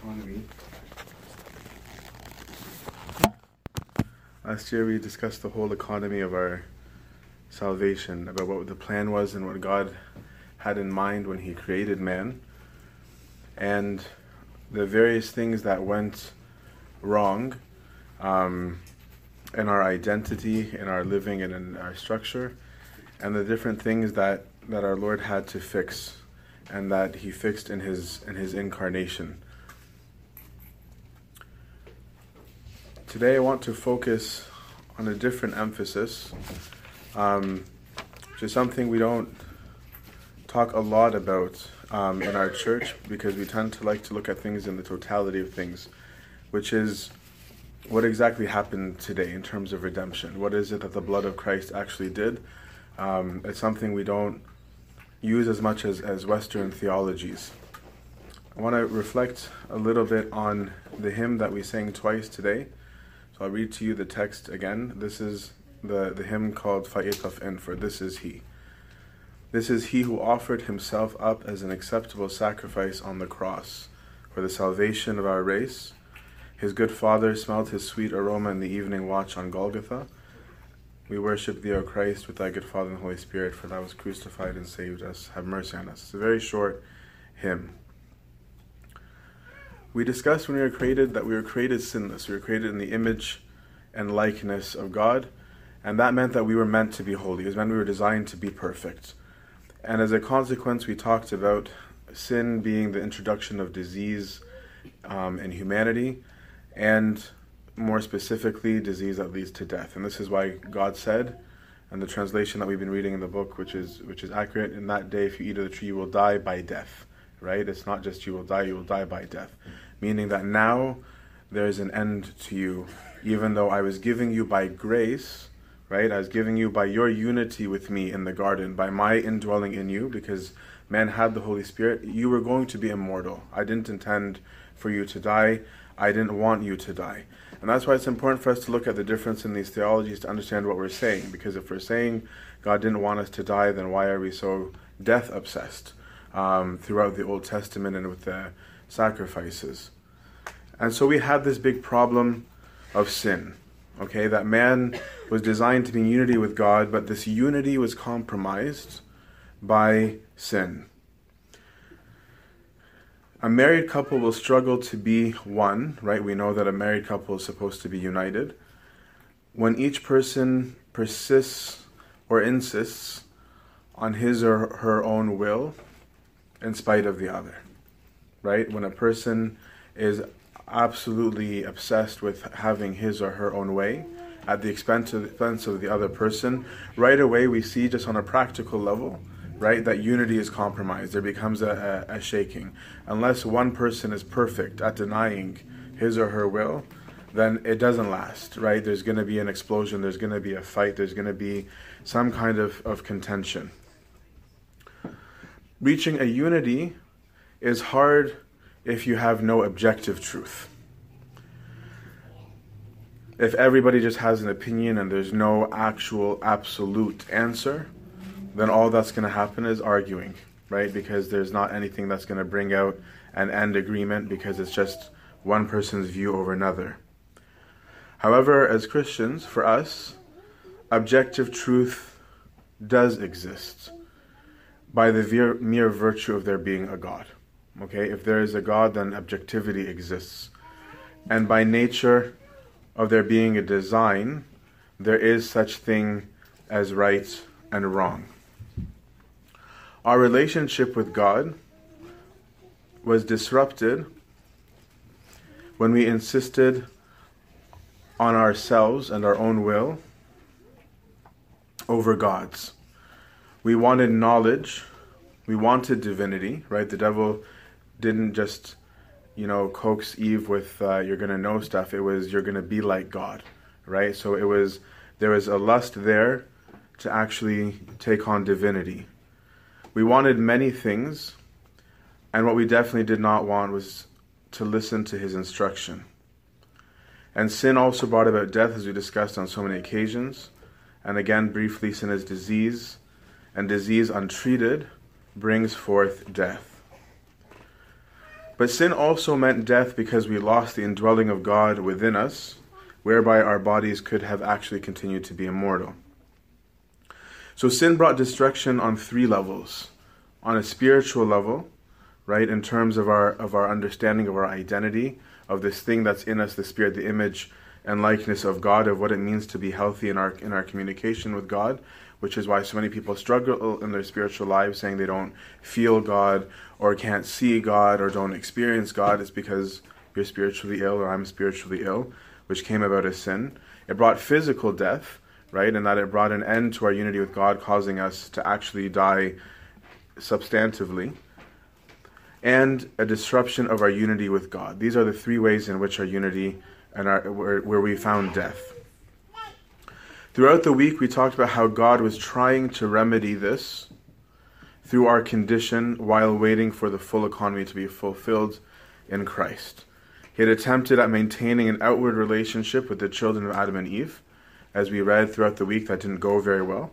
economy. Last year we discussed the whole economy of our salvation, about what the plan was and what God had in mind when He created man, and the various things that went wrong in our identity, in our living, and in our structure, and the different things that our Lord had to fix, and that He fixed in His incarnation. Today I want to focus on a different emphasis, which is something we don't talk a lot about in our church, because we tend to like to look at things in the totality of things, which is what exactly happened today in terms of redemption. What is it that the blood of Christ actually did? It's something we don't use as much as Western theologies. I want to reflect a little bit on the hymn that we sang twice today. So I'll read to you the text again. This is the hymn called Fa'itaf En, for this is He. This is He who offered Himself up as an acceptable sacrifice on the cross for the salvation of our race. His good Father smelled His sweet aroma in the evening watch on Golgotha. We worship Thee, O Christ, with Thy good Father and Holy Spirit, for Thou was crucified and saved us. Have mercy on us. It's a very short hymn. We discussed when we were created that we were created sinless. We were created in the image and likeness of God, and that meant that we were meant to be holy. It meant we were designed to be perfect. And as a consequence, we talked about sin being the introduction of disease in humanity, and more specifically, disease that leads to death. And this is why God said, and the translation that we've been reading in the book, which is accurate, in that day if you eat of the tree, you will die by death. Right? It's not just you will die by death. Meaning that now there is an end to you, even though I was giving you by grace, right? I was giving you by your unity with me in the garden, by my indwelling in you, because man had the Holy Spirit. You were going to be immortal. I didn't intend for you to die. I didn't want you to die. And that's why it's important for us to look at the difference in these theologies to understand what we're saying. Because if we're saying God didn't want us to die, then why are we so death obsessed throughout the Old Testament and with the sacrifices? And so we had this big problem of sin. Okay, that man was designed to be in unity with God, but this unity was compromised by sin. A married couple will struggle to be one, right? We know that a married couple is supposed to be united. When each person persists or insists on his or her own will in spite of the other, right? When a person is absolutely obsessed with having his or her own way at the expense of the other person, right away we see, just on a practical level, right, that unity is compromised. There becomes a shaking. Unless one person is perfect at denying his or her will, then it doesn't last, right? There's going to be an explosion, there's going to be a fight, there's going to be some kind of contention. Reaching a unity is hard if you have no objective truth. If everybody just has an opinion and there's no actual absolute answer, then all that's going to happen is arguing, right? Because there's not anything that's going to bring out an end agreement, because it's just one person's view over another. However, as Christians, for us, objective truth does exist by the mere virtue of there being a God. Okay, if there is a God, then objectivity exists. And by nature of there being a design, there is such thing as right and wrong. Our relationship with God was disrupted when we insisted on ourselves and our own will over God's. We wanted knowledge, we wanted divinity, right? The devil didn't just, coax Eve with you're going to know stuff. It was you're going to be like God, right? So there was a lust there to actually take on divinity. We wanted many things, and what we definitely did not want was to listen to His instruction. And sin also brought about death, as we discussed on so many occasions. And again, briefly, sin is disease, and disease untreated brings forth death. But sin also meant death because we lost the indwelling of God within us, whereby our bodies could have actually continued to be immortal. So sin brought destruction on three levels. On a spiritual level, right, in terms of our understanding of our identity, of this thing that's in us, the spirit, the image and likeness of God, of what it means to be healthy in our communication with God, which is why so many people struggle in their spiritual lives, saying they don't feel God or can't see God or don't experience God. It's because you're spiritually ill or I'm spiritually ill, which came about as sin. It brought physical death, right, in that it brought an end to our unity with God, causing us to actually die substantively, and a disruption of our unity with God. These are the three ways in which our unity and where we found death. Throughout the week, we talked about how God was trying to remedy this through our condition while waiting for the full economy to be fulfilled in Christ. He had attempted at maintaining an outward relationship with the children of Adam and Eve. As we read throughout the week, that didn't go very well.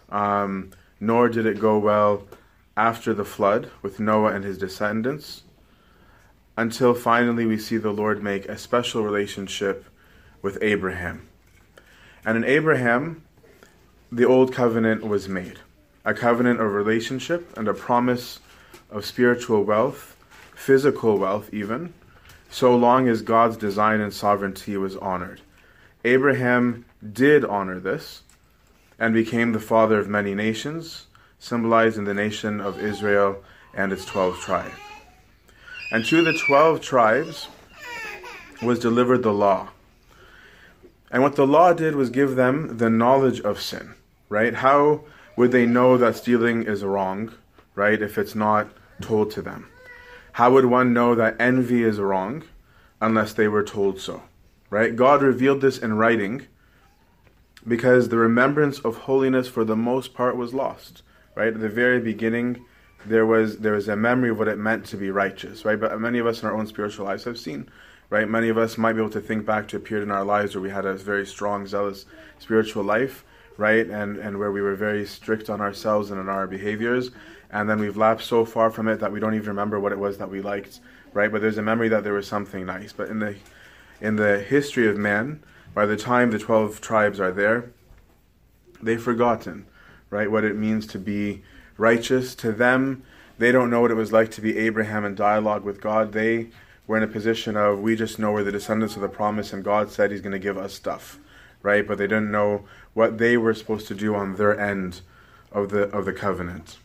Nor did it go well after the flood with Noah and his descendants, until finally we see the Lord make a special relationship with Abraham. And in Abraham, the old covenant was made. A covenant of relationship and a promise of spiritual wealth, physical wealth even, so long as God's design and sovereignty was honored. Abraham did honor this and became the father of many nations, symbolized in the nation of Israel and its 12 tribes. And to the 12 tribes was delivered the law. And what the law did was give them the knowledge of sin, right? How would they know that stealing is wrong, right, if it's not told to them? How would one know that envy is wrong unless they were told so, right? God revealed this in writing because the remembrance of holiness for the most part was lost. Right at the very beginning, there was a memory of what it meant to be righteous, right? But many of us in our own spiritual lives have seen, right? Many of us might be able to think back to a period in our lives where we had a very strong, zealous spiritual life, right? And where we were very strict on ourselves and on our behaviors, and then we've lapsed so far from it that we don't even remember what it was that we liked, right? But there's a memory that there was something nice. But in the history of man, by the time the 12 tribes are there, they've forgotten, right, what it means to be righteous. To them, they don't know what it was like to be Abraham in dialogue with God. They were in a position of, we just know we're the descendants of the promise and God said he's going to give us stuff, right? But they didn't know what they were supposed to do on their end of the covenant.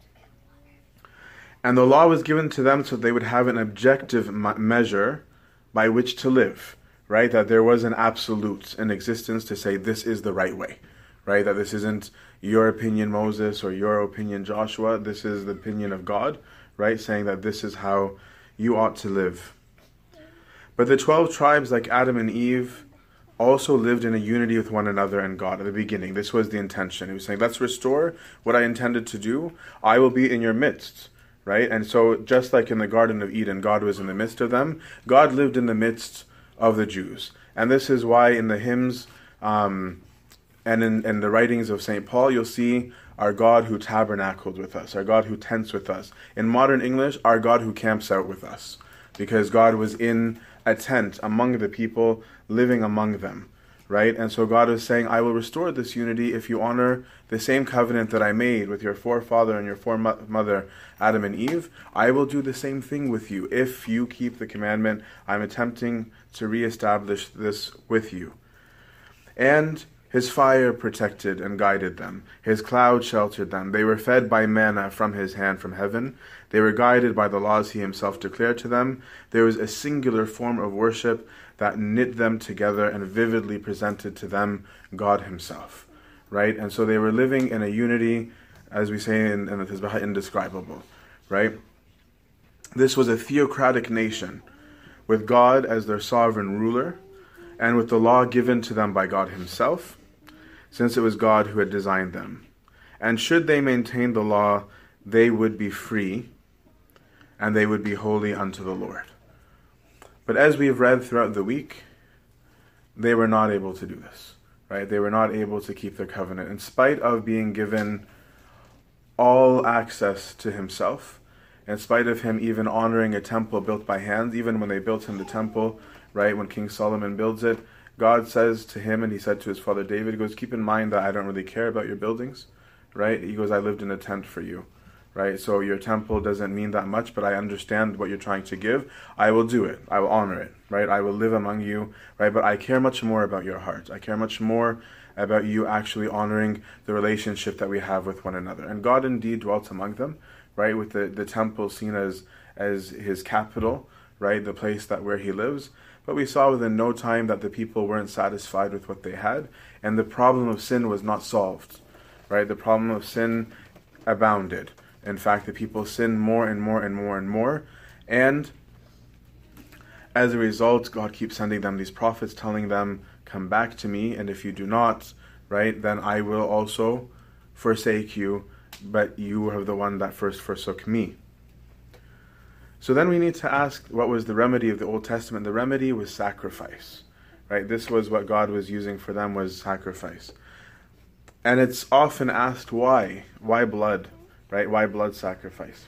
And the law was given to them so they would have an objective measure by which to live, right? That there was an absolute in existence to say this is the right way, right? That this isn't your opinion, Moses, or your opinion, Joshua. This is the opinion of God, right? Saying that this is how you ought to live. But the 12 tribes, like Adam and Eve, also lived in a unity with one another and God at the beginning. This was the intention. He was saying, let's restore what I intended to do. I will be in your midst, right? And so just like in the Garden of Eden, God was in the midst of them. God lived in the midst of the Jews. And this is why in the hymns, and in the writings of St. Paul, you'll see our God who tabernacled with us, our God who tents with us. In modern English, our God who camps out with us, because God was in a tent among the people, living among them, right? And so God is saying, I will restore this unity if you honor the same covenant that I made with your forefather and your foremother, Adam and Eve. I will do the same thing with you if you keep the commandment. I'm attempting to reestablish this with you. And his fire protected and guided them. His cloud sheltered them. They were fed by manna from his hand from heaven. They were guided by the laws he himself declared to them. There was a singular form of worship that knit them together and vividly presented to them God himself. Right? And so they were living in a unity, as we say in the Tazbah, indescribable. Right? This was a theocratic nation with God as their sovereign ruler and with the law given to them by God himself, since it was God who had designed them. And should they maintain the law, they would be free, and they would be holy unto the Lord. But as we've read throughout the week, they were not able to do this, right? They were not able to keep their covenant. In spite of being given all access to himself, in spite of him even honoring a temple built by hands, even when they built him the temple, right, when King Solomon builds it, God says to him, and he said to his father David, he goes, keep in mind that I don't really care about your buildings, right? He goes, I lived in a tent for you, right? So your temple doesn't mean that much, but I understand what you're trying to give. I will do it. I will honor it, right? I will live among you, right? But I care much more about your heart. I care much more about you actually honoring the relationship that we have with one another. And God indeed dwelt among them, right? With the temple seen as his capital, right? The place that where he lives. But we saw within no time that the people weren't satisfied with what they had, and the problem of sin was not solved, right? The problem of sin abounded. In fact, the people sinned more and more and more and more, and as a result, God keeps sending them these prophets telling them, come back to me, and if you do not, right, then I will also forsake you, but you are the one that first forsook me. So then we need to ask, what was the remedy of the Old Testament? The remedy was sacrifice, right? This was what God was using for them, was sacrifice. And it's often asked, why? Why blood, right? Why blood sacrifice?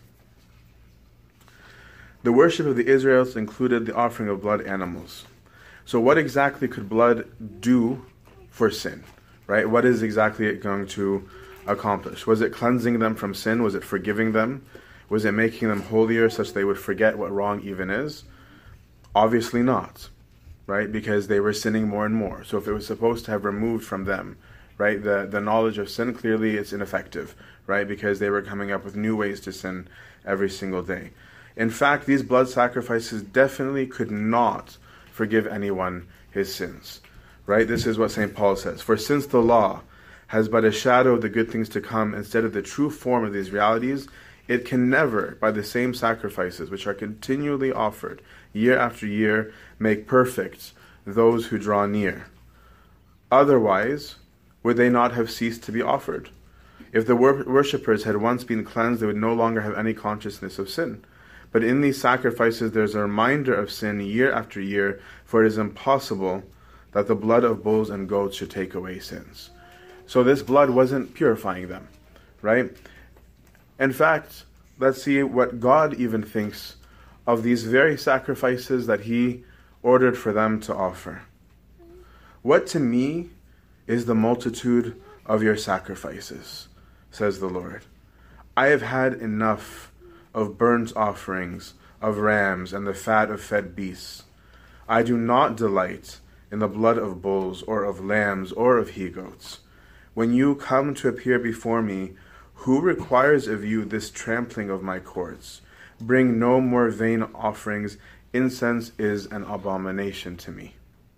The worship of the Israelites included the offering of blood animals. So what exactly could blood do for sin, right? What is exactly it going to accomplish? Was it cleansing them from sin? Was it forgiving them? Was it making them holier such they would forget what wrong even is? Obviously not, right? Because they were sinning more and more. So if it was supposed to have removed from them, right, the knowledge of sin, clearly it's ineffective, right? Because they were coming up with new ways to sin every single day. In fact, these blood sacrifices definitely could not forgive anyone his sins, right? This is what St. Paul says. For since the law has but a shadow of the good things to come instead of the true form of these realities, it can never, by the same sacrifices which are continually offered year after year, make perfect those who draw near. Otherwise, would they not have ceased to be offered? If the worshippers had once been cleansed, they would no longer have any consciousness of sin. But in these sacrifices there's a reminder of sin year after year, for it is impossible that the blood of bulls and goats should take away sins. So this blood wasn't purifying them, right? In fact, let's see what God even thinks of these very sacrifices that he ordered for them to offer. What to me is the multitude of your sacrifices, says the Lord. I have had enough of burnt offerings, of rams, and the fat of fed beasts. I do not delight in the blood of bulls, or of lambs, or of he-goats. When you come to appear before me, who requires of you this trampling of my courts? Bring no more vain offerings. Incense is an abomination to me.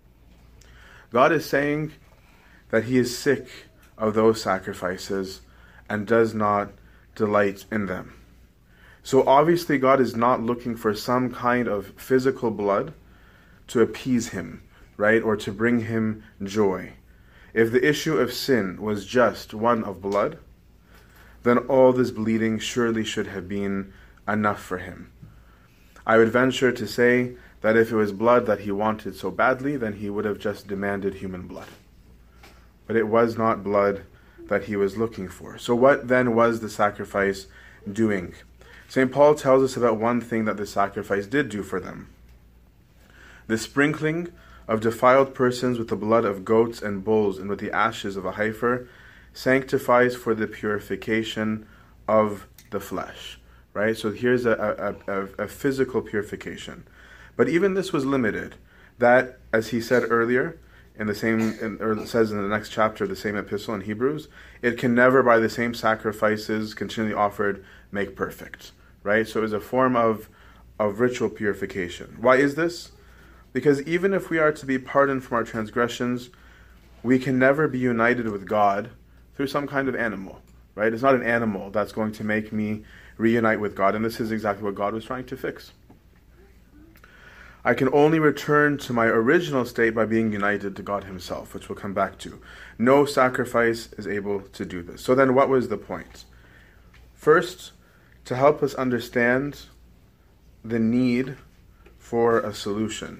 God is saying that he is sick of those sacrifices and does not delight in them. So obviously God is not looking for some kind of physical blood to appease him, right? Or to bring him joy. If the issue of sin was just one of blood, then all this bleeding surely should have been enough for him. I would venture to say that if it was blood that he wanted so badly, then he would have just demanded human blood. But it was not blood that he was looking for. So what then was the sacrifice doing? St. Paul tells us about one thing that the sacrifice did do for them. The sprinkling of defiled persons with the blood of goats and bulls and with the ashes of a heifer sanctifies for the purification of the flesh, right? So here's a physical purification. But even this was limited. That, as he said earlier, or it says in the next chapter of the same epistle in Hebrews, it can never, by the same sacrifices continually offered, make perfect, right? So it is a form of ritual purification. Why is this? Because even if we are to be pardoned from our transgressions, we can never be united with God through some kind of animal, right? It's not an animal that's going to make me reunite with God, and this is exactly what God was trying to fix. I can only return to my original state by being united to God himself, which we'll come back to. No sacrifice is able to do this. So then what was the point? First, to help us understand the need for a solution.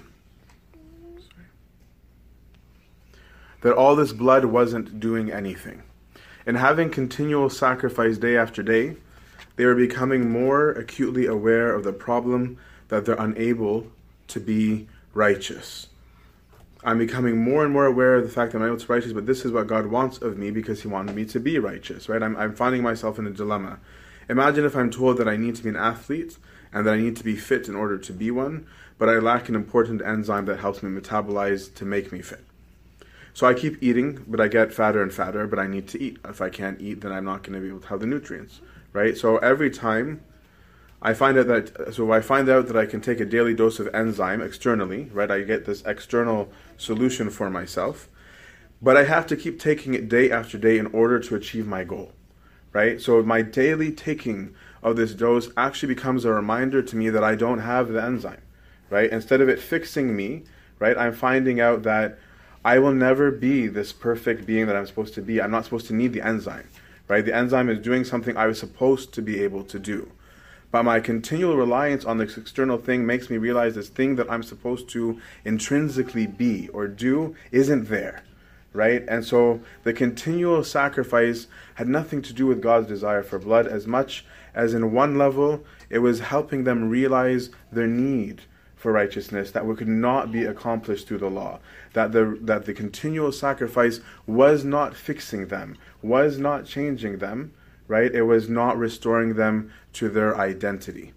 That all this blood wasn't doing anything. And having continual sacrifice day after day, they were becoming more acutely aware of the problem that they're unable to be righteous. I'm becoming more and more aware of the fact that I'm able to be righteous, but this is what God wants of me because He wanted me to be righteous, right? I'm finding myself in a dilemma. Imagine if I'm told that I need to be an athlete and that I need to be fit in order to be one, but I lack an important enzyme that helps me metabolize to make me fit. So I keep eating, but I get fatter and fatter, but I need to eat. If I can't eat, then I'm not going to be able to have the nutrients, right? So every time I find out that I can take a daily dose of enzyme externally, right? I get this external solution for myself, but I have to keep taking it day after day in order to achieve my goal, right? So my daily taking of this dose actually becomes a reminder to me that I don't have the enzyme, right? Instead of it fixing me, right? I'm finding out that I will never be this perfect being that I'm supposed to be. I'm not supposed to need the enzyme, right? The enzyme is doing something I was supposed to be able to do. But my continual reliance on this external thing makes me realize this thing that I'm supposed to intrinsically be or do isn't there, right? And so the continual sacrifice had nothing to do with God's desire for blood as much as in one level it was helping them realize their need for righteousness that could not be accomplished through the law. That the continual sacrifice was not fixing them, was not changing them, right? It was not restoring them to their identity.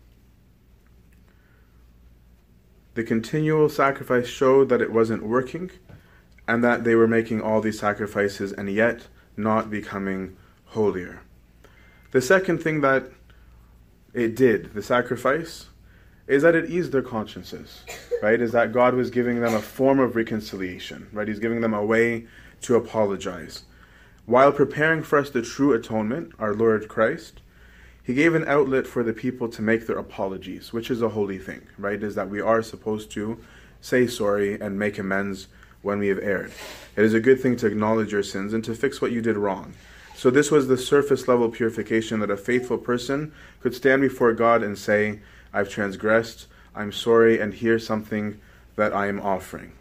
The continual sacrifice showed that it wasn't working and that they were making all these sacrifices and yet not becoming holier. The second thing that it did, the sacrifice, is that it eased their consciences, right? Is that God was giving them a form of reconciliation, right? He's giving them a way to apologize. While preparing for us the true atonement, our Lord Christ, He gave an outlet for the people to make their apologies, which is a holy thing, right? Is that we are supposed to say sorry and make amends when we have erred. It is a good thing to acknowledge your sins and to fix what you did wrong. So this was the surface level purification that a faithful person could stand before God and say, I've transgressed, I'm sorry, and here's something that I am offering.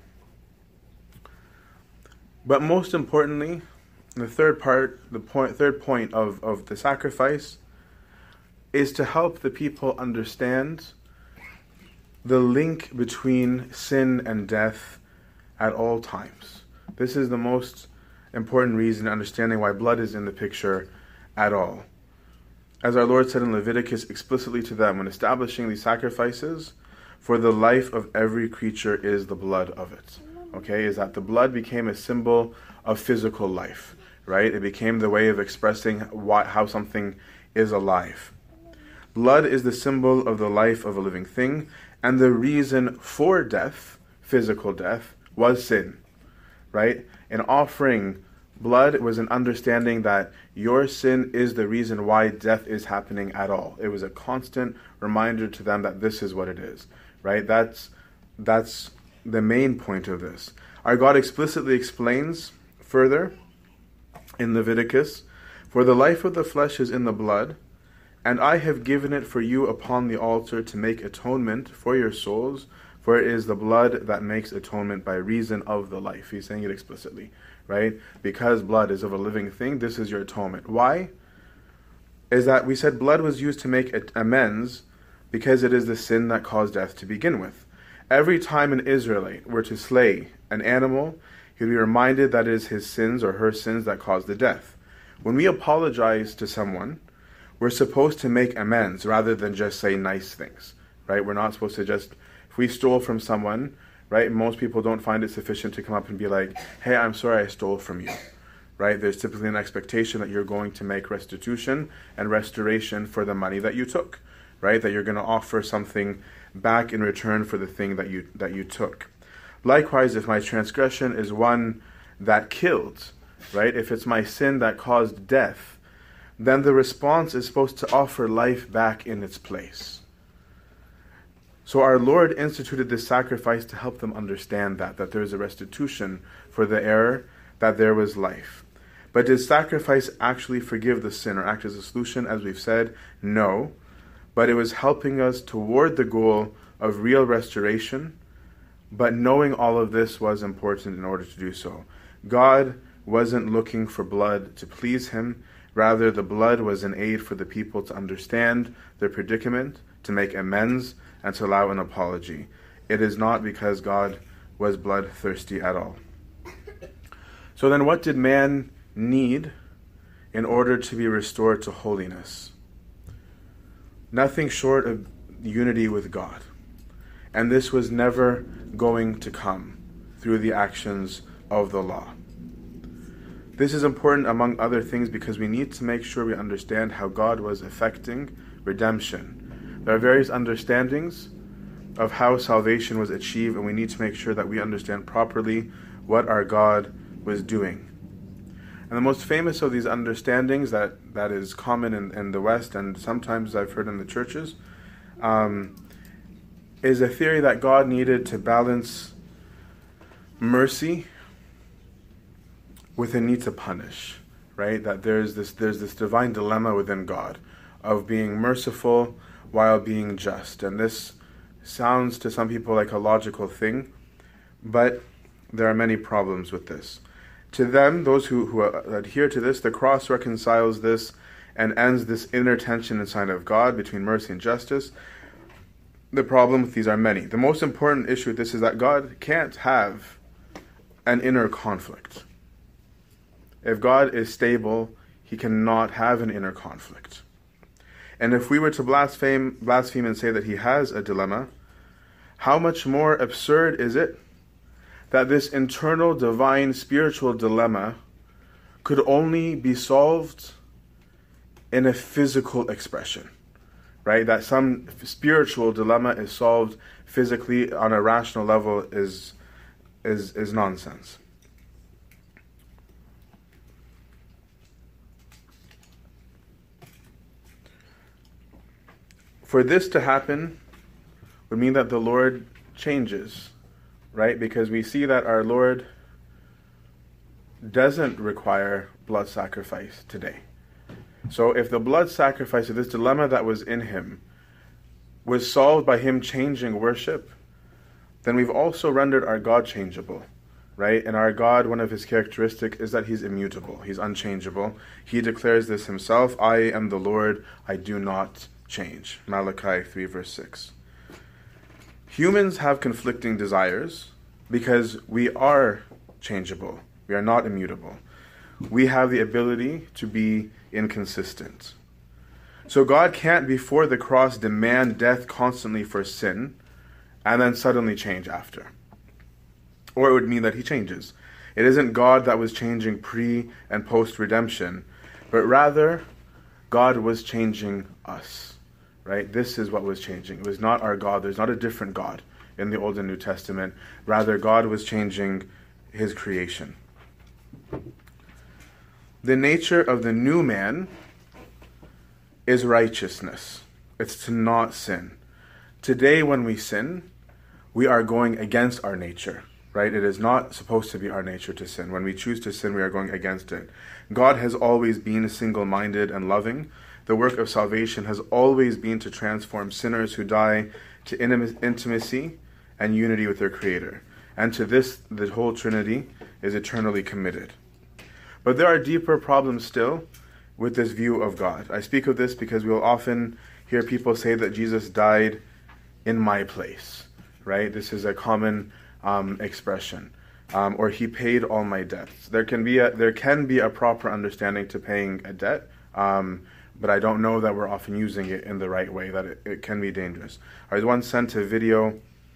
But most importantly, the third point of the sacrifice is to help the people understand the link between sin and death at all times. This is the most important reason understanding why blood is in the picture at all. As our Lord said in Leviticus explicitly to them when establishing these sacrifices, for the life of every creature is the blood of it. Okay, is that the blood became a symbol of physical life, right? It became the way of expressing how something is alive. Blood is the symbol of the life of a living thing, and the reason for death, physical death, was sin, right? In offering blood, it was an understanding that your sin is the reason why death is happening at all. It was a constant reminder to them that this is what it is, right? That's the main point of this. Our God explicitly explains further in Leviticus, for the life of the flesh is in the blood, and I have given it for you upon the altar to make atonement for your souls, for it is the blood that makes atonement by reason of the life. He's saying it explicitly, right? Because blood is of a living thing, this is your atonement. Why? Is that we said blood was used to make amends because it is the sin that caused death to begin with. Every time an Israelite were to slay an animal, he would be reminded that it is his sins or her sins that caused the death. When we apologize to someone, we're supposed to make amends rather than just say nice things, right? We're not supposed to just, if we stole from someone, right? Most people don't find it sufficient to come up and be like, hey, I'm sorry I stole from you, right? There's typically an expectation that you're going to make restitution and restoration for the money that you took, right? That you're going to offer something back in return for the thing that you took. Likewise, if my transgression is one that killed, right? If it's my sin that caused death, then the response is supposed to offer life back in its place. So our Lord instituted this sacrifice to help them understand that there is a restitution for the error, that there was life. But did sacrifice actually forgive the sin or act as a solution? As we've said, no. But it was helping us toward the goal of real restoration. But knowing all of this was important in order to do so. God wasn't looking for blood to please Him, Rather, the blood was an aid for the people to understand their predicament, to make amends, and to allow an apology. It is not because God was bloodthirsty at all. So then what did man need in order to be restored to holiness? Nothing short of unity with God. And this was never going to come through the actions of the law. This is important among other things because we need to make sure we understand how God was effecting redemption. There are various understandings of how salvation was achieved, and we need to make sure that we understand properly what our God was doing. And the most famous of these understandings that is common in the West, and sometimes I've heard in the churches, is a theory that God needed to balance mercy with a need to punish, right? That there's this divine dilemma within God of being merciful while being just. And this sounds to some people like a logical thing, but there are many problems with this. To them, those who adhere to this, the cross reconciles this and ends this inner tension inside of God between mercy and justice. The problem with these are many. The most important issue with this is that God can't have an inner conflict. If God is stable, he cannot have an inner conflict. And if we were to blaspheme and say that he has a dilemma, how much more absurd is it that this internal divine spiritual dilemma could only be solved in a physical expression, right? That some spiritual dilemma is solved physically on a rational level is nonsense. For this to happen would mean that the Lord changes, right? Because we see that our Lord doesn't require blood sacrifice today. So if the blood sacrifice of this dilemma that was in him was solved by him changing worship, then we've also rendered our God changeable, right? And our God, one of his characteristics is that he's immutable. He's unchangeable. He declares this himself, I am the Lord, I do not change. Malachi 3 verse 6. Humans have conflicting desires because we are changeable. We are not immutable. We have the ability to be inconsistent. So God can't before the cross demand death constantly for sin and then suddenly change after. Or it would mean that he changes. It isn't God that was changing pre and post redemption, but rather God was changing us. Right? This is what was changing. It was not our God. There's not a different God in the Old and New Testament. Rather, God was changing his creation. The nature of the new man is righteousness. It's to not sin. Today, when we sin, we are going against our nature. Right? It is not supposed to be our nature to sin. When we choose to sin, we are going against it. God has always been single-minded and loving. The work of salvation has always been to transform sinners who die to intimacy and unity with their Creator. And to this, the whole Trinity is eternally committed. But there are deeper problems still with this view of God. I speak of this because we will often hear people say that Jesus died in my place. Right? This is a common expression. Or he paid all my debts. There can be a proper understanding to paying a debt. But I don't know that we're often using it in the right way, that it can be dangerous. I was once sent a video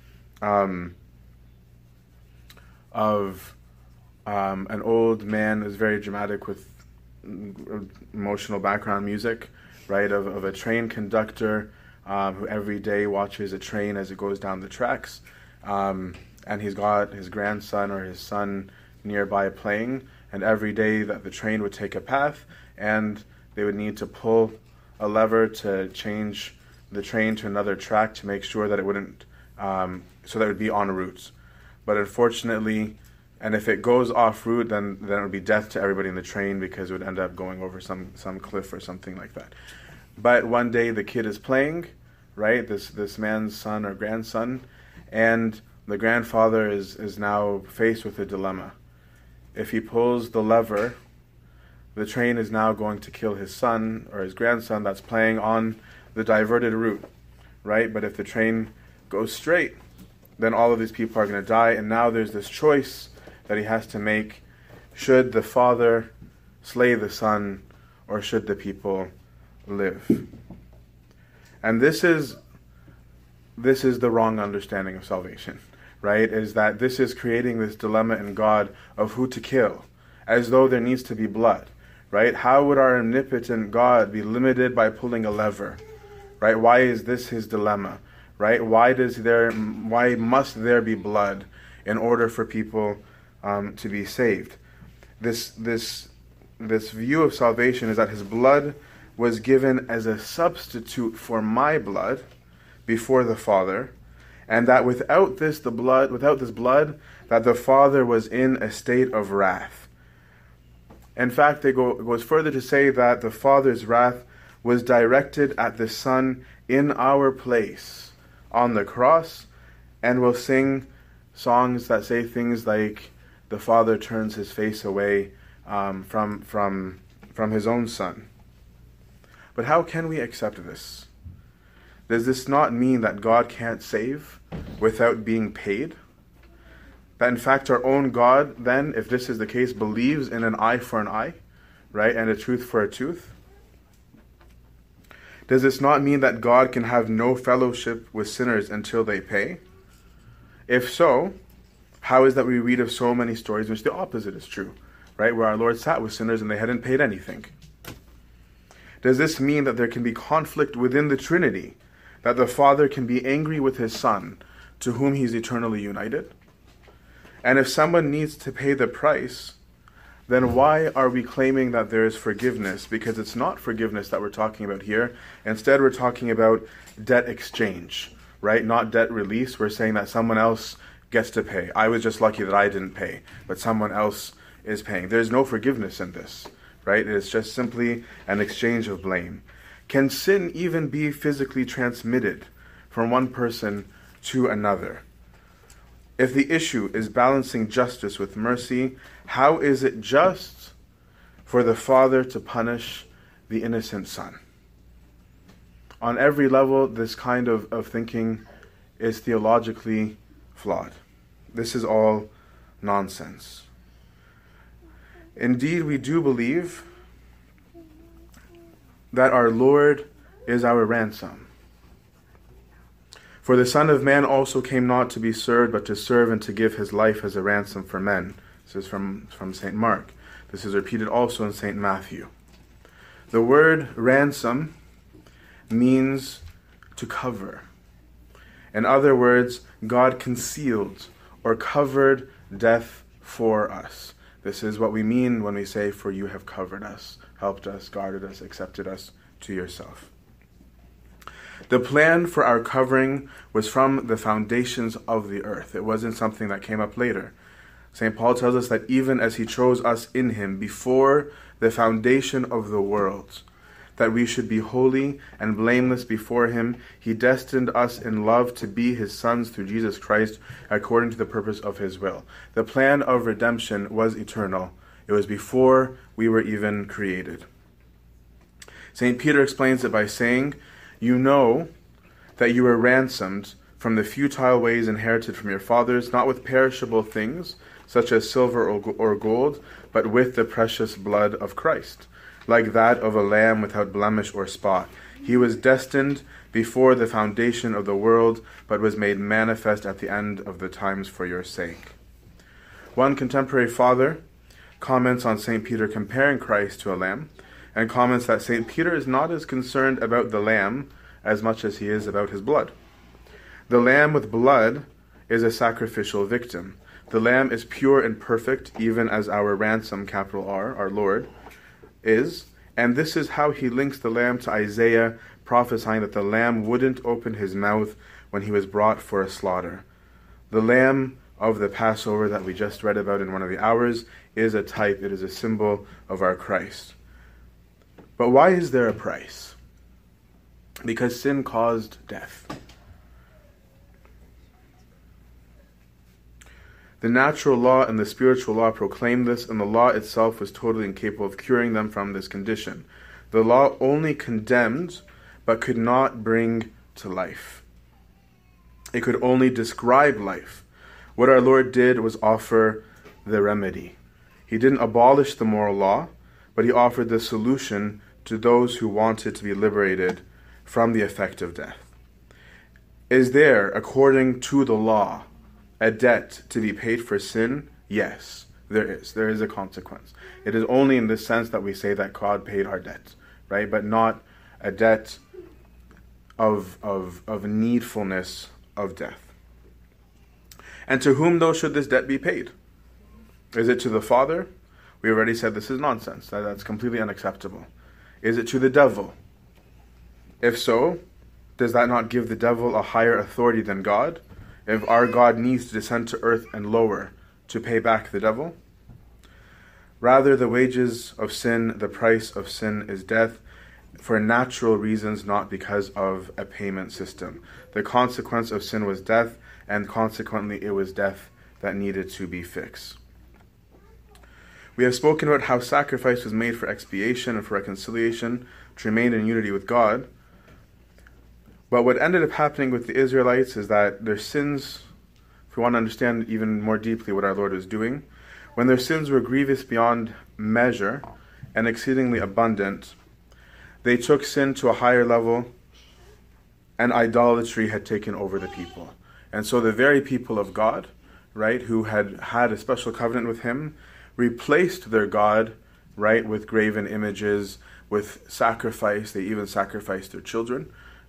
of an old man who's very dramatic with emotional background music, right, of a train conductor who every day watches a train as it goes down the tracks. And he's got his grandson or his son nearby playing, and every day that the train would take a path, and they would need to pull a lever to change the train to another track to make sure that it wouldn't, so that it would be en route. But unfortunately, and if it goes off route, then it would be death to everybody in the train because it would end up going over some cliff or something like that. But one day the kid is playing, right, this man's son or grandson, and the grandfather is now faced with a dilemma. If he pulls the lever, the train is now going to kill his son or his grandson that's playing on the diverted route, right? But if the train goes straight, then all of these people are going to die. And now there's this choice that he has to make. Should the father slay the son, or should the people live? And this is the wrong understanding of salvation, right? Is that this is creating this dilemma in God of who to kill, as though there needs to be blood, right? How would our omnipotent God be limited by pulling a lever, right? Why is this his dilemma, right? Why must there be blood in order for people to be saved? This view of salvation is that his blood was given as a substitute for my blood before the Father, and that without this blood, that the Father was in a state of wrath. In fact, it goes further to say that the Father's wrath was directed at the Son in our place on the cross, and will sing songs that say things like, the Father turns his face away from his own Son. But how can we accept this? Does this not mean that God can't save without being paid? That in fact our own God then, if this is the case, believes in an eye for an eye, right, and a tooth for a tooth? Does this not mean that God can have no fellowship with sinners until they pay? If so, how is that we read of so many stories in which the opposite is true, right, where our Lord sat with sinners and they hadn't paid anything? Does this mean that there can be conflict within the Trinity, that the Father can be angry with his Son, to whom he's eternally united? And if someone needs to pay the price, then why are we claiming that there is forgiveness? Because it's not forgiveness that we're talking about here. Instead, we're talking about debt exchange, right? Not debt release. We're saying that someone else gets to pay. I was just lucky that I didn't pay, but someone else is paying. There's no forgiveness in this, right? It's just simply an exchange of blame. Can sin even be physically transmitted from one person to another? If the issue is balancing justice with mercy, how is it just for the Father to punish the innocent Son? On every level, this kind of thinking is theologically flawed. This is all nonsense. Indeed, we do believe that our Lord is our ransom. For the Son of Man also came not to be served, but to serve and to give his life as a ransom for men. This is from St. Mark. This is repeated also in St. Matthew. The word ransom means to cover. In other words, God concealed or covered death for us. This is what we mean when we say, for you have covered us, helped us, guarded us, accepted us to yourself. The plan for our covering was from the foundations of the earth. It wasn't something that came up later. St. Paul tells us that even as he chose us in him before the foundation of the world, that we should be holy and blameless before him, he destined us in love to be his sons through Jesus Christ according to the purpose of his will. The plan of redemption was eternal. It was before we were even created. St. Peter explains it by saying, you know that you were ransomed from the futile ways inherited from your fathers, not with perishable things, such as silver or gold, but with the precious blood of Christ, like that of a lamb without blemish or spot. He was destined before the foundation of the world, but was made manifest at the end of the times for your sake. One contemporary father comments on St. Peter comparing Christ to a lamb, and comments that St. Peter is not as concerned about the lamb as much as he is about his blood. The lamb with blood is a sacrificial victim. The lamb is pure and perfect, even as our ransom, capital R, our Lord, is. And this is how he links the lamb to Isaiah, prophesying that the lamb wouldn't open his mouth when he was brought for a slaughter. The lamb of the Passover that we just read about in one of the hours is a type, it is a symbol of our Christ. But why is there a price? Because sin caused death. The natural law and the spiritual law proclaimed this, and the law itself was totally incapable of curing them from this condition. The law only condemned, but could not bring to life. It could only describe life. What our Lord did was offer the remedy. He didn't abolish the moral law, but he offered the solution to those who wanted to be liberated from the effect of death. Is there, according to the law, a debt to be paid for sin? Yes, there is. There is a consequence. It is only in this sense that we say that God paid our debt, right? But not a debt of needfulness of death. And to whom, though, should this debt be paid? Is it to the Father? We already said this is nonsense. That's completely unacceptable. Is it to the devil? If so, does that not give the devil a higher authority than God? If our God needs to descend to earth and lower to pay back the devil? Rather, the wages of sin, the price of sin is death, for natural reasons, not because of a payment system. The consequence of sin was death, and consequently it was death that needed to be fixed. We have spoken about how sacrifice was made for expiation and for reconciliation, to remain in unity with God. But what ended up happening with the Israelites is that their sins, if we want to understand even more deeply what our Lord was doing, when their sins were grievous beyond measure and exceedingly abundant, they took sin to a higher level, and idolatry had taken over the people. And so the very people of God, right, who had had a special covenant with him, replaced their God, right, with graven images, with sacrifice. They even sacrificed their children,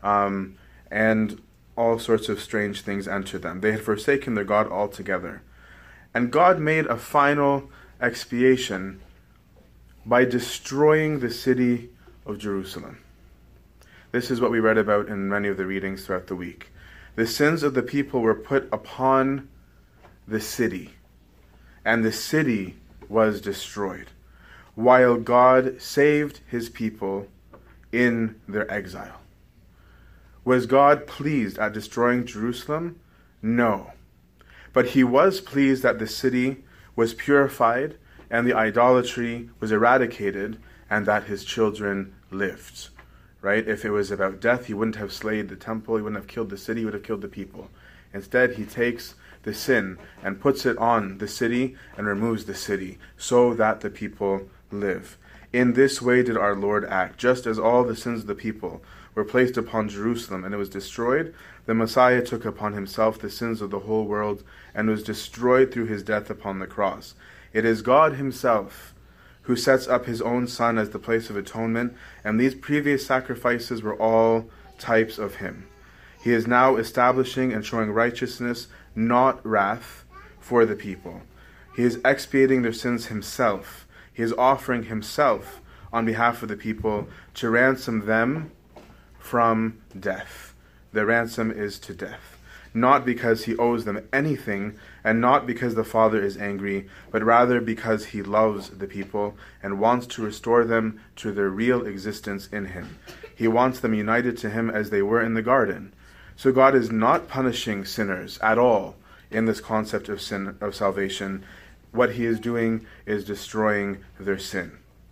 and all sorts of strange things entered them. They had forsaken their God altogether. And God made a final expiation by destroying the city of Jerusalem. This is what we read about in many of the readings throughout the week. The sins of the people were put upon the city, and the city was destroyed, while God saved his people in their exile. Was God pleased at destroying Jerusalem? No. But he was pleased that the city was purified and the idolatry was eradicated and that his children lived. Right? If it was about death, he wouldn't have slayed the temple, he wouldn't have killed the city, he would have killed the people. Instead, he takes the sin and puts it on the city and removes the city so that the people live. In this way did our Lord act. Just as all the sins of the people were placed upon Jerusalem and it was destroyed, the Messiah took upon himself the sins of the whole world and was destroyed through his death upon the cross. It is God himself who sets up his own Son as the place of atonement, and these previous sacrifices were all types of him. He is now establishing and showing righteousness, not wrath, for the people. He is expiating their sins himself. He is offering himself on behalf of the people to ransom them from death. The ransom is to death. Not because he owes them anything, and not because the Father is angry, but rather because he loves the people and wants to restore them to their real existence in him. He wants them united to him as they were in the garden. So God is not punishing sinners at all in this concept of sin, of salvation. What he is doing is destroying their sin.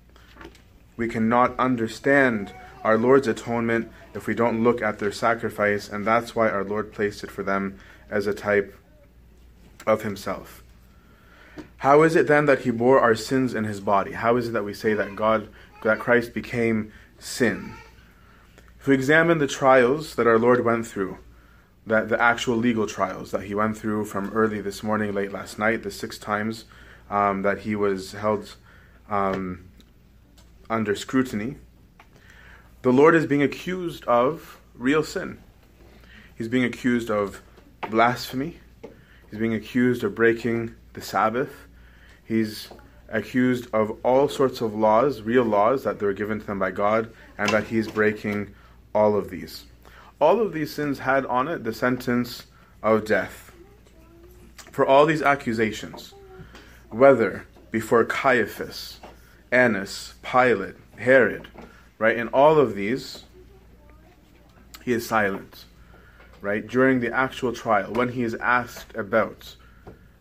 We cannot understand our Lord's atonement if we don't look at their sacrifice, and that's why our Lord placed it for them as a type of himself. How is it then that he bore our sins in his body? How is it that we say that Christ became sin? If we examine the trials that our Lord went through, that the actual legal trials that he went through from early this morning, late last night, the 6 times that he was held under scrutiny, the Lord is being accused of real sin. He's being accused of blasphemy. He's being accused of breaking the Sabbath. He's accused of all sorts of laws, real laws that were given to them by God, and that he's breaking all of these. All of these sins had on it the sentence of death. For all these accusations, whether before Caiaphas, Annas, Pilate, Herod, right, in all of these, he is silent. Right? During the actual trial, when he is asked about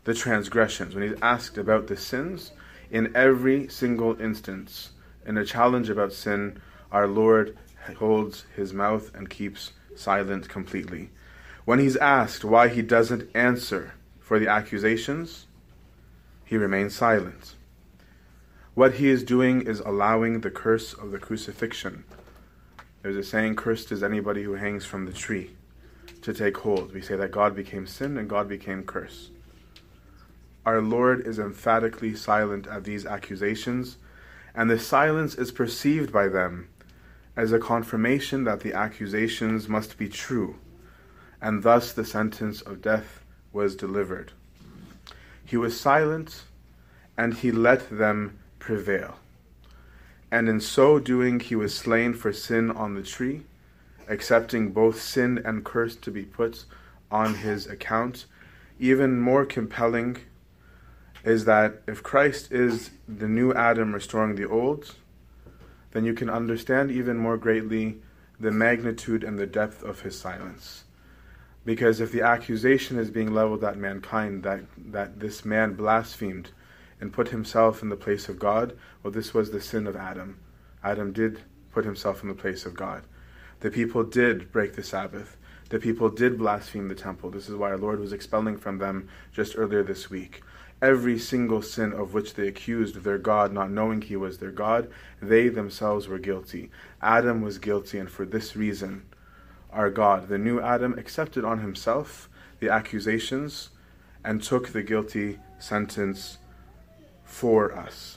the transgressions, when he's asked about the sins, in every single instance, in a challenge about sin, our Lord holds his mouth and keeps silent completely. When he's asked why he doesn't answer for the accusations, he remains silent. What he is doing is allowing the curse of the crucifixion. There's a saying, cursed is anybody who hangs from the tree, to take hold. We say that God became sin and God became curse. Our Lord is emphatically silent at these accusations, and the silence is perceived by them as a confirmation that the accusations must be true, and thus the sentence of death was delivered. He was silent, and he let them prevail. And in so doing, he was slain for sin on the tree, accepting both sin and curse to be put on his account. Even more compelling is that if Christ is the new Adam restoring the old, then you can understand even more greatly the magnitude and the depth of his silence. Because if the accusation is being leveled at mankind that this man blasphemed and put himself in the place of God, well, this was the sin of Adam. Adam did put himself in the place of God. The people did break the Sabbath. The people did blaspheme the temple. This is why our Lord was expelling from them just earlier this week. Every single sin of which they accused their God, not knowing he was their God, they themselves were guilty. Adam was guilty, and for this reason, our God, the new Adam, accepted on himself the accusations and took the guilty sentence for us.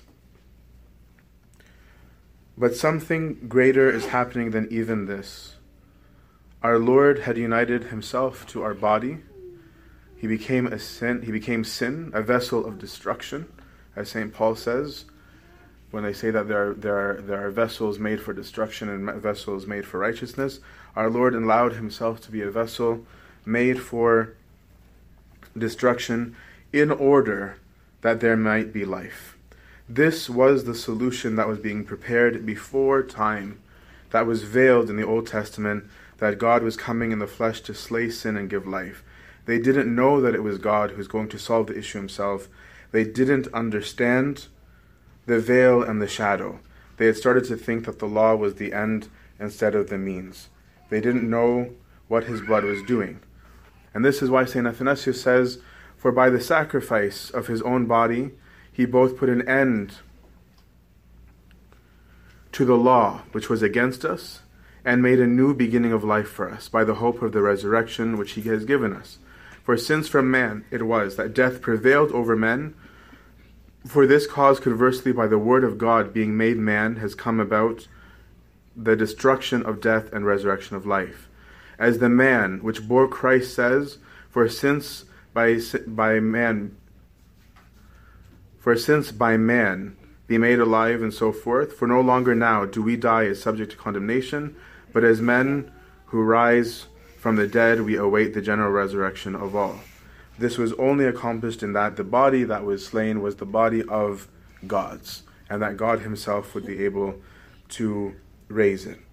But something greater is happening than even this. Our Lord had united himself to our body. He became sin, a vessel of destruction, as St. Paul says, when they say that there are vessels made for destruction and vessels made for righteousness. Our Lord allowed himself to be a vessel made for destruction in order that there might be life. This was the solution that was being prepared before time, that was veiled in the Old Testament, that God was coming in the flesh to slay sin and give life. They didn't know that it was God who was going to solve the issue himself. They didn't understand the veil and the shadow. They had started to think that the law was the end instead of the means. They didn't know what his blood was doing. And this is why St. Athanasius says, "For by the sacrifice of his own body, he both put an end to the law which was against us, and made a new beginning of life for us, by the hope of the resurrection which he has given us. For since from man it was that death prevailed over men, for this cause conversely by the word of God being made man has come about the destruction of death and resurrection of life. As the man which bore Christ says, For since by man be made alive and so forth, for no longer now do we die as subject to condemnation, but as men who rise from the dead, we await the general resurrection of all." This was only accomplished in that the body that was slain was the body of God's, and that God himself would be able to raise it.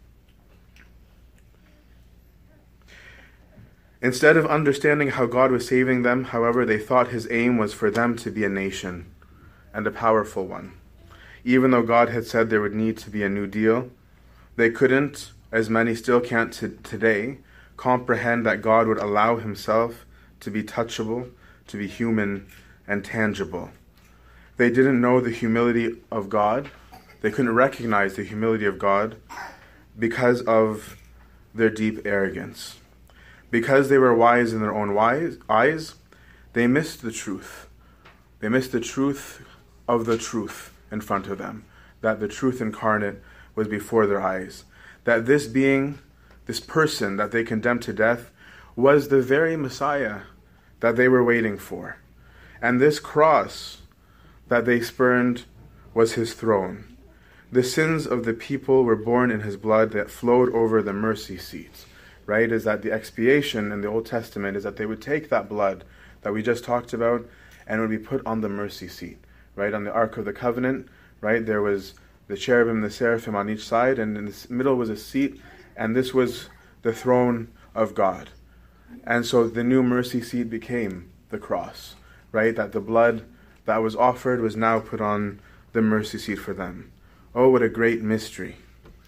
Instead of understanding how God was saving them, however, they thought his aim was for them to be a nation, and a powerful one. Even though God had said there would need to be a new deal, they couldn't, as many still can't today, comprehend that God would allow himself to be touchable, to be human and tangible. They didn't know the humility of God. They couldn't recognize the humility of God because of their deep arrogance. Because they were wise in their own eyes, they missed the truth. They missed the truth of the truth in front of them, that the truth incarnate was before their eyes, that this being, this person that they condemned to death, was the very Messiah that they were waiting for. And this cross that they spurned was his throne. The sins of the people were born in his blood that flowed over the mercy seats, right? Is that the expiation in the Old Testament is that they would take that blood that we just talked about and it would be put on the mercy seat, right? On the Ark of the Covenant, right? There was the cherubim and the seraphim on each side, and in the middle was a seat, and this was the throne of God. And so the new mercy seat became the cross, right? That the blood that was offered was now put on the mercy seat for them. Oh, what a great mystery.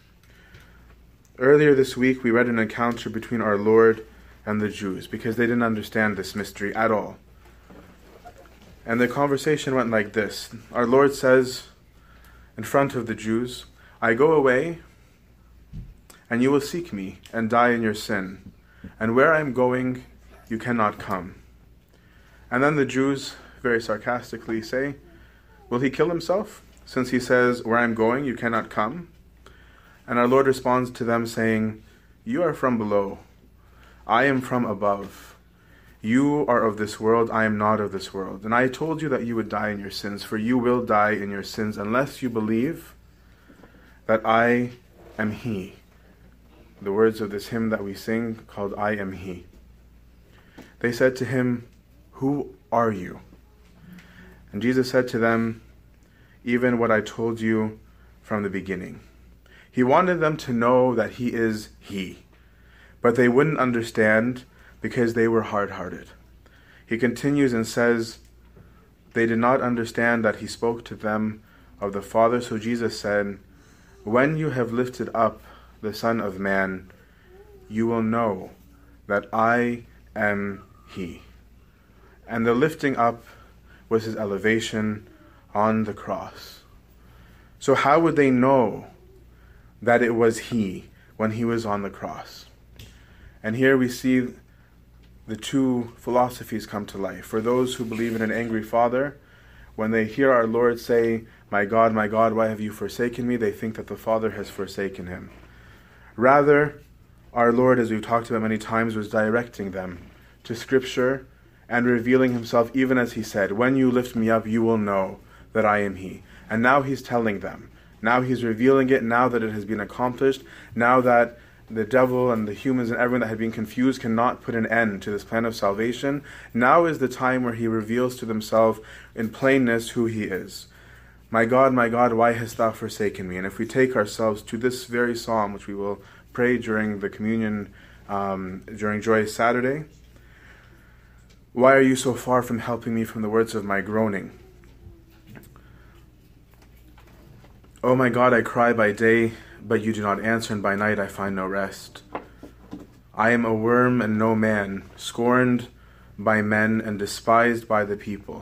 Earlier this week, we read an encounter between our Lord and the Jews because they didn't understand this mystery at all. And the conversation went like this. Our Lord says in front of the Jews, I go away, and you will seek me and die in your sin. And where I am going, you cannot come. And then the Jews very sarcastically say, will he kill himself? Since he says, where I am going, you cannot come. And our Lord responds to them saying, you are from below. I am from above. You are of this world, I am not of this world. And I told you that you would die in your sins, for you will die in your sins unless you believe that I am He. The words of this hymn that we sing called I Am He. They said to him, who are you? And Jesus said to them, even what I told you from the beginning. He wanted them to know that He is He, but they wouldn't understand because they were hard-hearted. He continues and says, they did not understand that He spoke to them of the Father. So Jesus said, when you have lifted up the Son of Man, you will know that I am He. And the lifting up was His elevation on the cross. So how would they know that it was He when He was on the cross? And here we see the two philosophies come to life. For those who believe in an angry Father, when they hear our Lord say, my God, why have you forsaken me? They think that the Father has forsaken Him. Rather, our Lord, as we've talked about many times, was directing them to Scripture and revealing Himself, even as He said, when you lift me up, you will know that I am He. And now He's telling them. Now He's revealing it, now that it has been accomplished, now that the devil and the humans and everyone that had been confused cannot put an end to this plan of salvation. Now is the time where He reveals to themselves in plainness who He is. My God, why hast thou forsaken me? And if we take ourselves to this very psalm, which we will pray during the communion, during Joyous Saturday, why are you so far from helping me from the words of my groaning? O my God, I cry by day, but you do not answer, and by night I find no rest. I am a worm and no man, scorned by men and despised by the people.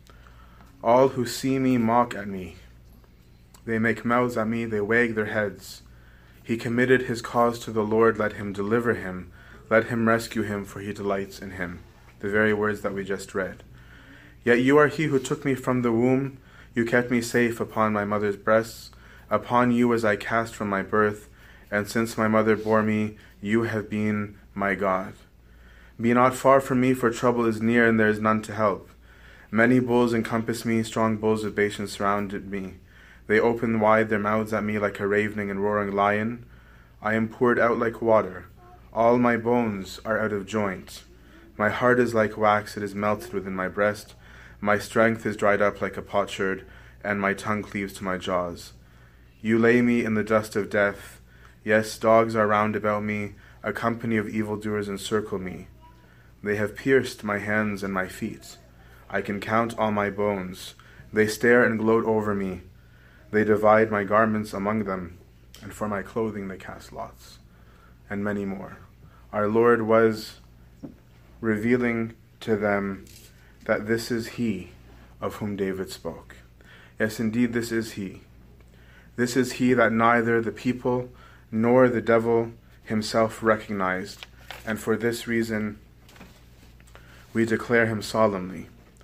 All who see me mock at me. They make mouths at me, they wag their heads. He committed his cause to the Lord, let Him deliver him. Let Him rescue him, for He delights in him. The very words that we just read. Yet you are He who took me from the womb. You kept me safe upon my mother's breasts. Upon you was I cast from my birth, and since my mother bore me, you have been my God. Be not far from me, for trouble is near, and there is none to help. Many bulls encompass me, strong bulls of Bashan surrounded me. They open wide their mouths at me like a ravening and roaring lion. I am poured out like water. All my bones are out of joint. My heart is like wax, it is melted within my breast. My strength is dried up like a potsherd, and my tongue cleaves to my jaws. You lay me in the dust of death. Yes, dogs are round about me. A company of evildoers encircle me. They have pierced my hands and my feet. I can count all my bones. They stare and gloat over me. They divide my garments among them, and for my clothing they cast lots. And many more. Our Lord was revealing to them that this is He of whom David spoke. Yes, indeed, this is He. This is He that neither the people nor the devil himself recognized, and for this reason we declare Him solemnly.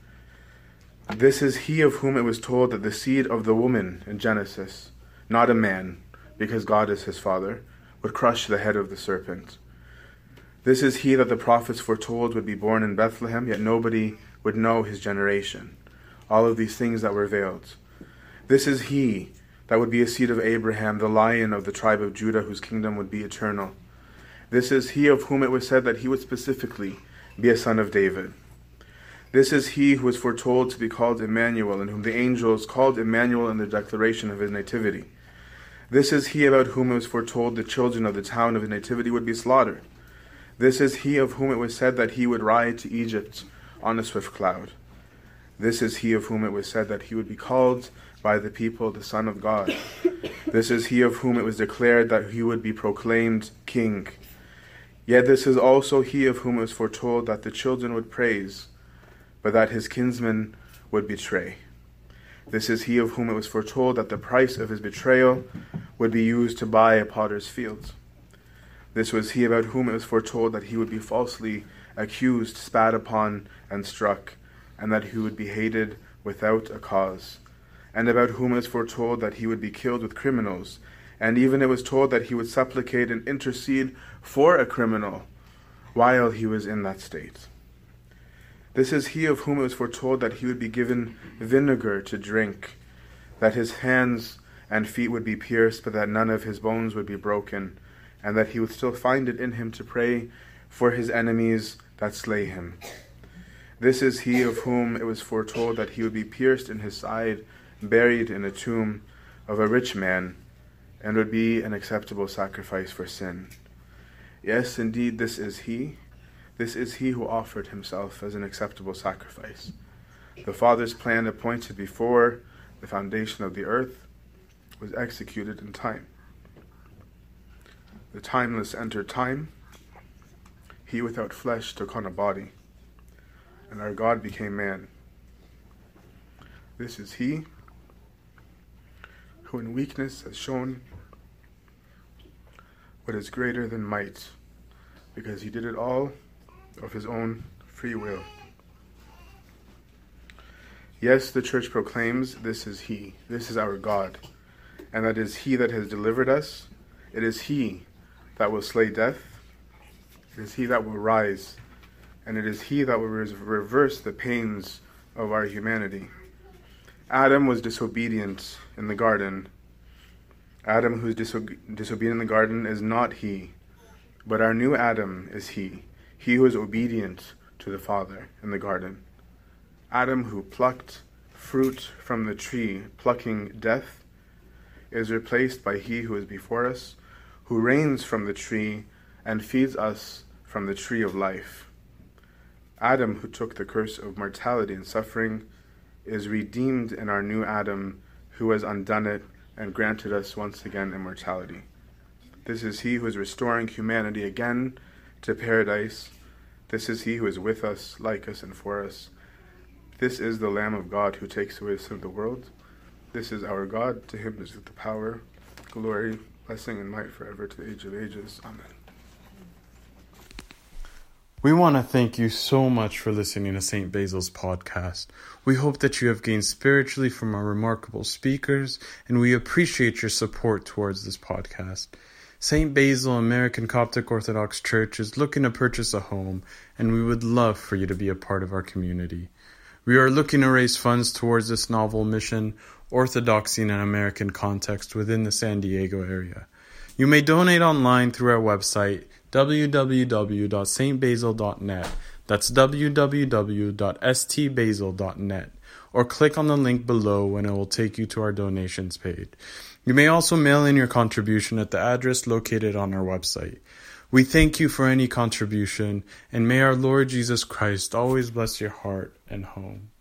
This is He of whom it was told that the seed of the woman in Genesis, not a man, because God is his father, would crush the head of the serpent. This is He that the prophets foretold would be born in Bethlehem, yet nobody would know His generation. All of these things that were veiled. This is He that would be a seed of Abraham, the Lion of the tribe of Judah, whose kingdom would be eternal. This is He of whom it was said that He would specifically be a son of David. This is He who was foretold to be called Emmanuel, and whom the angels called Emmanuel in the declaration of His nativity. This is He about whom it was foretold the children of the town of His nativity would be slaughtered. This is He of whom it was said that He would ride to Egypt on a swift cloud. This is he of whom it was said that he would be called by the people the Son of God. This is he of whom it was declared that he would be proclaimed king. Yet this is also he of whom it was foretold that the children would praise, but that his kinsmen would betray. This is he of whom it was foretold that the price of his betrayal would be used to buy a potter's field. This was he about whom it was foretold that he would be falsely accused, spat upon, and struck, and that he would be hated without a cause, and about whom it was foretold that he would be killed with criminals, and even it was told that he would supplicate and intercede for a criminal while he was in that state. This is he of whom it was foretold that he would be given vinegar to drink, that his hands and feet would be pierced, but that none of his bones would be broken, and that he would still find it in him to pray for his enemies that slay him. This is he of whom it was foretold that he would be pierced in his side, buried in a tomb of a rich man, and would be an acceptable sacrifice for sin. Yes, indeed, this is he. This is he who offered himself as an acceptable sacrifice. The Father's plan appointed before the foundation of the earth was executed in time. The timeless entered time. He without flesh took on a body, and our God became man. This is he who in weakness has shown what is greater than might, because he did it all of his own free will. Yes, the church proclaims this is he, this is our God, and that is he that has delivered us. It is he that will slay death. It is he that will rise, and it is he that will reverse the pains of our humanity. Adam was disobedient in the garden. Adam who is disobedient in the garden is not he, but our new Adam is he who is obedient to the Father in the garden. Adam who plucked fruit from the tree, plucking death, is replaced by he who is before us, who reigns from the tree and feeds us from the tree of life. Adam, who took the curse of mortality and suffering, is redeemed in our new Adam, who has undone it and granted us once again immortality. This is he who is restoring humanity again to paradise. This is he who is with us, like us, and for us. This is the Lamb of God who takes away the sin of the world. This is our God. To him is the power, glory, blessing, and might forever to the age of ages. Amen. We want to thank you so much for listening to St. Basil's podcast. We hope that you have gained spiritually from our remarkable speakers, and we appreciate your support towards this podcast. St. Basil American Coptic Orthodox Church is looking to purchase a home, and we would love for you to be a part of our community. We are looking to raise funds towards this novel mission, Orthodoxy in an American Context, within the San Diego area. You may donate online through our website, www.stbasil.net. That's www.stbasil.net. Or click on the link below and it will take you to our donations page. You may also mail in your contribution at the address located on our website. We thank you for any contribution, and may our Lord Jesus Christ always bless your heart and home.